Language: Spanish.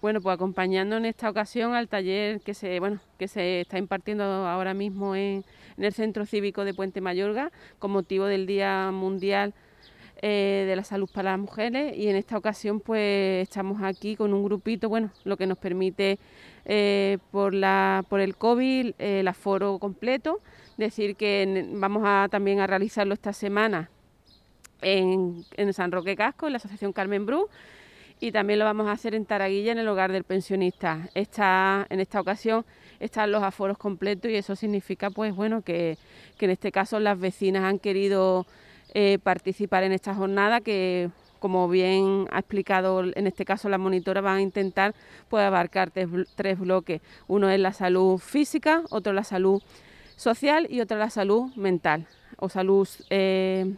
Bueno, pues acompañando en esta ocasión al taller que se está impartiendo ahora mismo en el Centro Cívico de Puente Mayorga con motivo del Día Mundial de la Salud para las Mujeres, y en esta ocasión pues estamos aquí con un grupito, bueno, lo que nos permite por el COVID el aforo completo, decir que vamos también a realizarlo esta semana en San Roque Casco, en la Asociación Carmen Bru, y también lo vamos a hacer en Taraguilla, en el hogar del pensionista. En esta ocasión están los aforos completos, y eso significa pues bueno que en este caso las vecinas han querido participar en esta jornada, que como bien ha explicado en este caso la monitora, van a intentar pues abarcar tres bloques. Uno es la salud física, otro la salud social y otro la salud mental o salud